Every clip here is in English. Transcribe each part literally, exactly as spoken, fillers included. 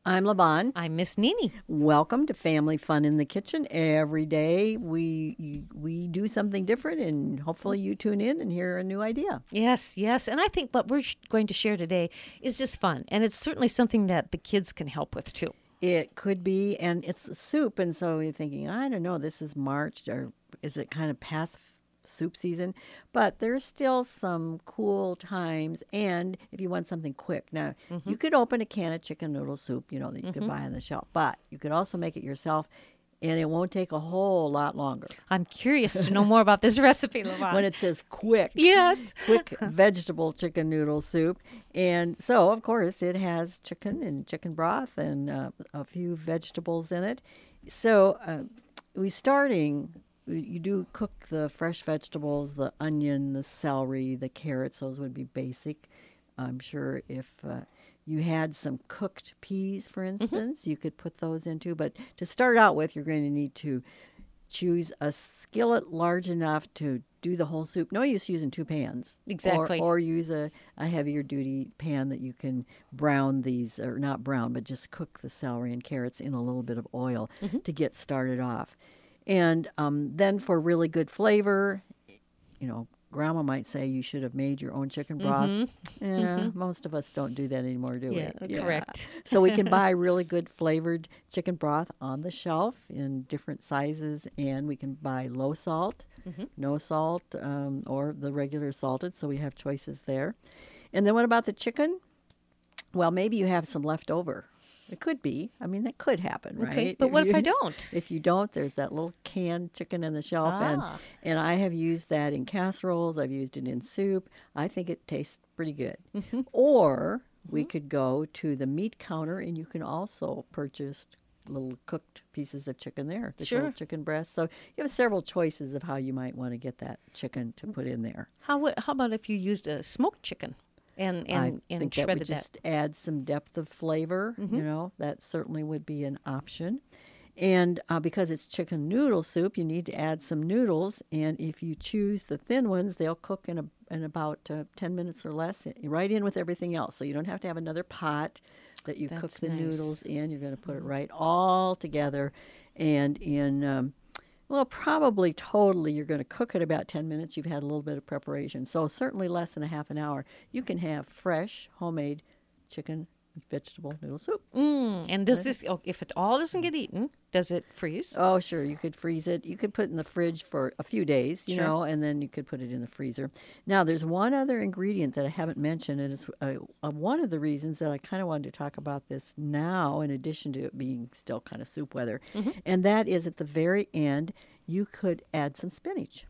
I'm Levon. I'm Miss Nini. Welcome to Family Fun in the Kitchen. Every day we you- we do something different, and hopefully you tune in and hear a new idea. Yes, yes. And I think what we're sh- going to share today is just fun. And it's certainly something that the kids can help with too. It could be, and it's a soup, and so you're thinking, I don't know, this is March, or is it kind of past f- soup season? But there's still some cool times, and if you want something quick, now Mm-hmm. you could open a can of chicken noodle soup, you know, that you could Mm-hmm. buy on the shelf, but you could also make it yourself, and it won't take a whole lot longer. I'm curious to know more about this recipe, When Levon. it says quick, Yes. quick vegetable chicken noodle soup. And so, of course, it has chicken and chicken broth and uh, a few vegetables in it. So, uh, we starting, we- you do cook the fresh vegetables, the onion, the celery, the carrots. Those would be basic. I'm sure if uh, you had some cooked peas, for Mm-hmm. instance, you could put those into. But to start out with, you're going to need to choose a skillet large enough to do the whole soup. No use using two pans. Or Exactly. or use a, a heavier duty pan that you can brown these, or not brown, but just cook the celery and carrots in a little bit of oil Mm-hmm. to get started off. And um, then for really good flavor, you know, grandma might say you should have made your own chicken broth. Mm-hmm. Yeah, Mm-hmm. most of us don't do that anymore, do Yeah, we? Yeah. correct. So we can buy really good flavored chicken broth on the shelf in different sizes, and we can buy low salt, Mm-hmm. no salt, um, or the regular salted. So we have choices there. And then what about the chicken? Well, maybe you have some left over. It could be. I mean, that could happen, Okay. right? But If what if I you don't? if you don't, there's that little canned chicken in the shelf, and Ah. and I have used that in casseroles. I've used it in soup. I think it tastes pretty good. Mm-hmm. Or we Mm-hmm. could go to the meat counter, and you can also purchase little cooked pieces of chicken there, just little Sure. chicken breasts. So you have several choices of how you might want to get that chicken to put in there. How, would- how about if you used a smoked chicken and, I and, and think that would shredded that? just add some depth of flavor. Mm-hmm. You know, that certainly would be an option. And uh, because it's chicken noodle soup, you need to add some noodles. And if you choose the thin ones, they'll cook in, a, in about uh, ten minutes or less, i- right in with everything else. So you don't have to have another pot that you cook That's the nice. noodles in. You're going to put it Mm-hmm. right all together. And in, um, well, probably totally, you're going to cook it about ten minutes. You've had a little bit of preparation. So certainly less than a half an hour. You can have fresh, homemade chicken vegetable noodle soup. Mm, and does Right. this, oh, if it all doesn't get eaten, does it freeze? Oh, sure. You could freeze it. You could put it in the fridge for a few days, you Sure. know, and then you could put it in the freezer. Now, there's one other ingredient that I haven't mentioned, and it's uh, uh, one of the reasons that I kind of wanted to talk about this now, in addition to it being still kind of soup weather, Mm-hmm. and that is at the very end, you could add some spinach.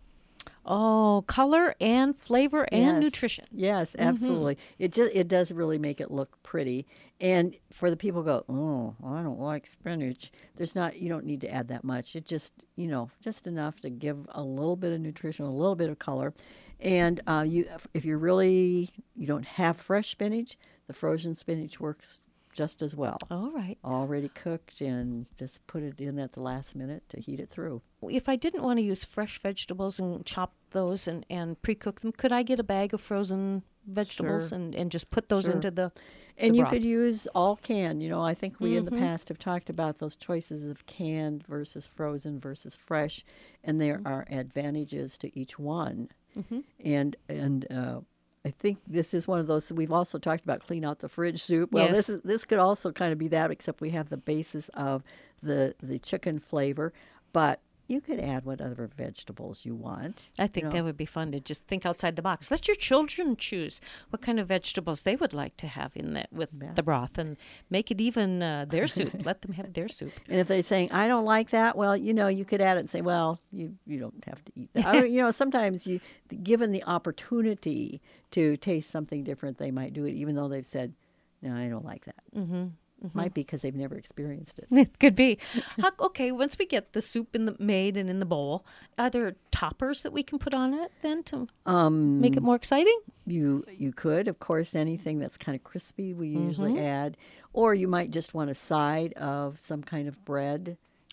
Oh, color and flavor and Yes. nutrition. Yes, Mm-hmm. absolutely. It just it does really make it look pretty. And for the people who go, "Oh, I don't like spinach." There's not you don't need to add that much. It just, you know, just enough to give a little bit of nutrition, a little bit of color. And uh, you if if you're really you don't have fresh spinach, the frozen spinach works just as well. All right. Already cooked, and just put it in at the last minute to heat it through. If I didn't want to use fresh vegetables and chop those and, and pre-cook them, could I get a bag of frozen vegetables Sure. and, and just put those Sure. into the, the And you broth? could use all canned. You know, I think we in the Mm-hmm. past have talked about those choices of canned versus frozen versus fresh, and there are advantages to each one. Mm-hmm. And and uh, I think this is one of those. We've also talked about clean out the fridge soup. Well, this Yes. is this could also kind of be that, except we have the basis of the the chicken flavor, but you could add whatever vegetables you want. I You think know, that would be fun to just think outside the box. Let your children choose what kind of vegetables they would like to have in that with Yeah. the broth, and make it even uh, their soup. Let them have their soup. And if they're saying, I don't like that, well, you know, you could add it and say, well, you, you don't have to eat that. I mean, you know, sometimes you, given the opportunity to taste something different, they might do it, even though they've said, no, I don't like that. Mm-hmm. Mm-hmm. Might be because they've never experienced it. It could be. How, okay, once we get the soup in the made and in the bowl, are there toppers that we can put on it then to Um, make it more exciting? You you could, of course, anything that's kind of crispy, we usually Mhm. add, or you might just want a side of some kind of bread.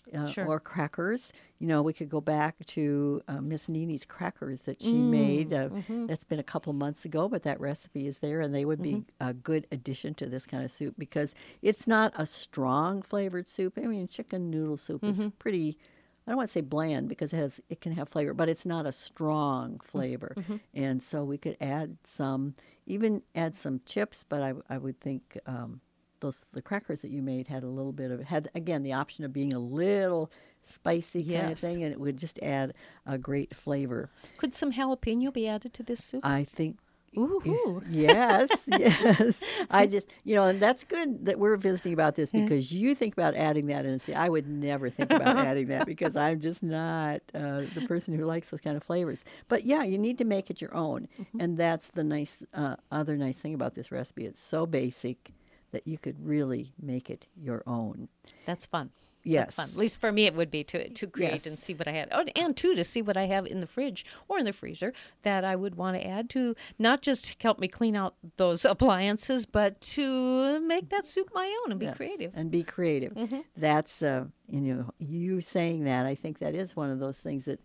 uh, Sure. or crackers. You know, we could go back to uh, Miss Nini's crackers that she Mm, made. Uh, mm-hmm, that's been a couple months ago, but that recipe is there, and they would mm-hmm, be a good addition to this kind of soup because it's not a strong flavored soup. I mean, chicken noodle soup is mm-hmm, pretty. I don't want to say bland because it has it can have flavor, but it's not a strong flavor. mm-hmm. And so we could add some, even add some chips. But I I would think um, those the crackers that you made had a little bit of had again the option of being a little spicy kind of Yes. thing, and it would just add a great flavor. Could some jalapeno be added to this soup? I think Ooh. yes, yes. I just, you know, and that's good that we're visiting about this Yeah. because you think about adding that and see, I would never think about adding that because I'm just not uh, the person who likes those kind of flavors. But yeah, you need to make it your own, Mm-hmm. and that's the nice uh, other nice thing about this recipe. It's so basic that you could really make it your own. That's fun. Yes. That's fun. At least for me, it would be to to create Yes. and see what I had. Oh, and too to see what I have in the fridge or in the freezer that I would want to add to not just help me clean out those appliances, but to make that soup my own and be Yes, creative. and be creative. Mhm. That's uh, you know you saying that. I think that is one of those things that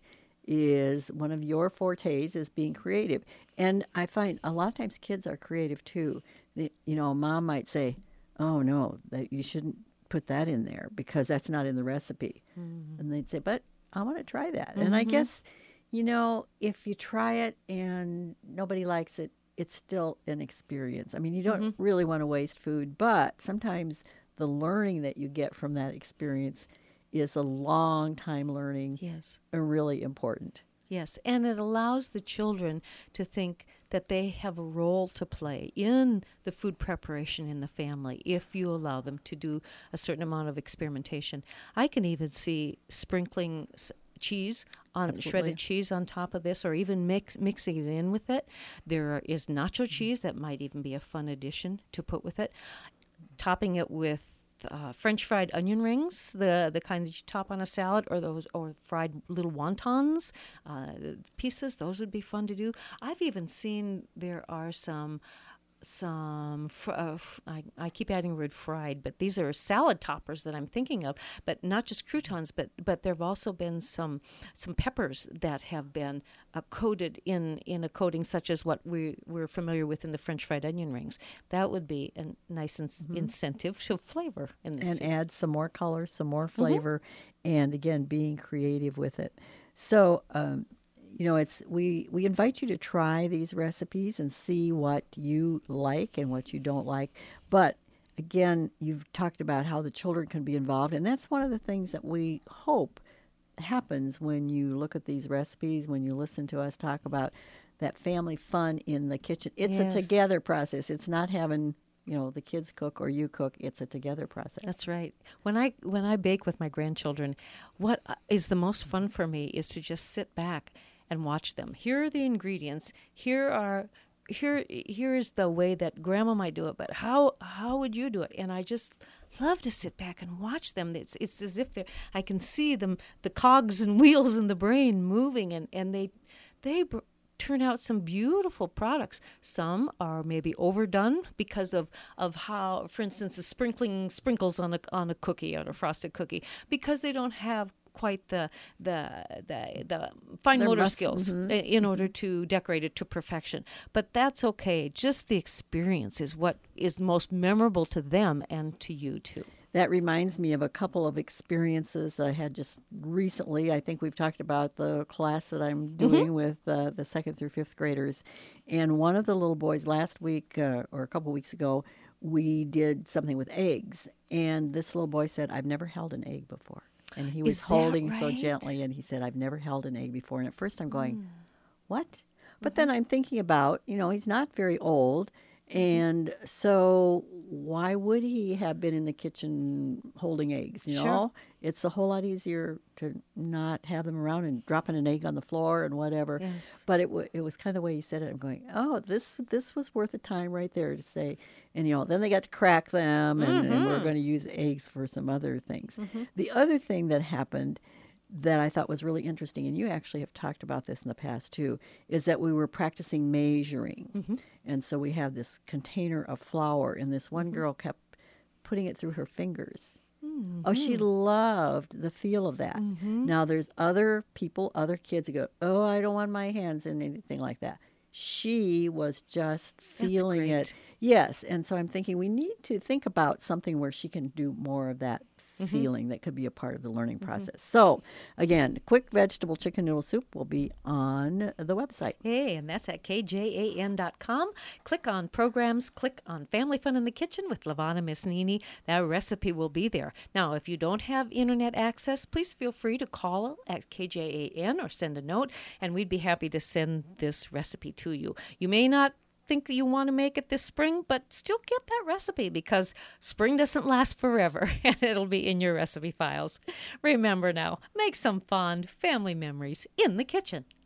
is one of your fortes is being creative. And I find a lot of times kids are creative too. The, you know, mom might say, "Oh no, that you shouldn't put that in there because that's not in the recipe," and they'd say, "But I want to try that." And I Mhm. guess you know if you try it and nobody likes it, it's still an experience. I mean, you don't Mhm. really want to waste food, but sometimes the learning that you get from that experience is a long time learning Yes. and really important. Yes, and it allows the children to think that they have a role to play in the food preparation in the family if you allow them to do a certain amount of experimentation. I can even see sprinkling s- cheese on Absolutely. shredded cheese on top of this, or even mix mixing it in with it. There are- is nacho cheese that might even be a fun addition to put with it. Topping it with uh, French fried onion rings, the the kind that you top on a salad, or those or fried little wontons uh, pieces. Those would be fun to do. I've even seen there are some some fr- uh, f- I, I keep adding the word fried, but these are salad toppers that I'm thinking of, but not just croutons, but but there have also been some some peppers that have been uh, coated in in a coating such as what we we're familiar with in the French fried onion rings. That would be a nice in- incentive to flavor in this And soup. add some more color, some more flavor, and again, being creative with it. So, um, you know, it's we we invite you to try these recipes and see what you like and what you don't like. But again, you've talked about how the children can be involved, and that's one of the things that we hope happens when you look at these recipes, when you listen to us talk about that family fun in the kitchen. It's a Yes. together process. It's not having, you know, the kids cook or you cook. It's a together process. That's right. When I when I bake with my grandchildren, what uh, is the most fun for me is to just sit back and watch them. Here are the ingredients. Here are here here is the way that grandma might do it, but how how would you do it? And I just love to sit back and watch them. It's it's as if they're I can see them the cogs and wheels in the brain moving, and and they they br- turn out some beautiful products. Some are maybe overdone because of, of how, for instance, the sprinkling sprinkles on a on a cookie, on a frosted cookie, because they don't have quite the the the, the fine Their motor mus- skills mhm. i- in order to decorate it to perfection. But that's okay. Just the experience is what is most memorable to them and to you too. That reminds me of a couple of experiences that I had just recently. I think we've talked about the class that I'm doing with uh, the second through fifth graders. And one of the little boys last week uh, or a couple weeks ago, we did something with eggs. And this little boy said, "I've never held an egg before." And he was Is that holding so right? gently, and he said, "I've never held an egg before." And at first I'm going, Mm. what? But then I'm thinking about, you know, he's not very old. And so why would he have been in the kitchen holding eggs? You Sure. know, it's a whole lot easier to not have them around and dropping an egg on the floor and whatever. Yes. But it wa it was kind of the way he said it. I'm going, oh, this this was worth the time right there to say. And you know, then they got to crack them, and, and we're Mhm. going to use eggs for some other things. Mhm. The other thing that happened that I thought was really interesting, and you actually have talked about this in the past too, is that we were practicing measuring. Mhm. And so we have this container of flour, and this one girl kept putting it through her fingers. Oh, she loved the feel of that. Now, there's other people, other kids who go, oh, I don't want my hands in anything like that. She was just feeling it. great. Yes. And so I'm thinking we need to think about something where she can do more of that feeling that could be a part of the learning process. So, again, quick vegetable chicken noodle soup will be on the website. Hey, and that's at k j a n dot com. Click on programs, click on Family Fun in the Kitchen with Lavana Miss Nini. That recipe will be there. Now, if you don't have internet access, please feel free to call at K J A N or send a note, and we'd be happy to send this recipe to you. You may not think that you want to make it this spring, but still get that recipe because spring doesn't last forever and it'll be in your recipe files. Remember now, make some fond family memories in the kitchen.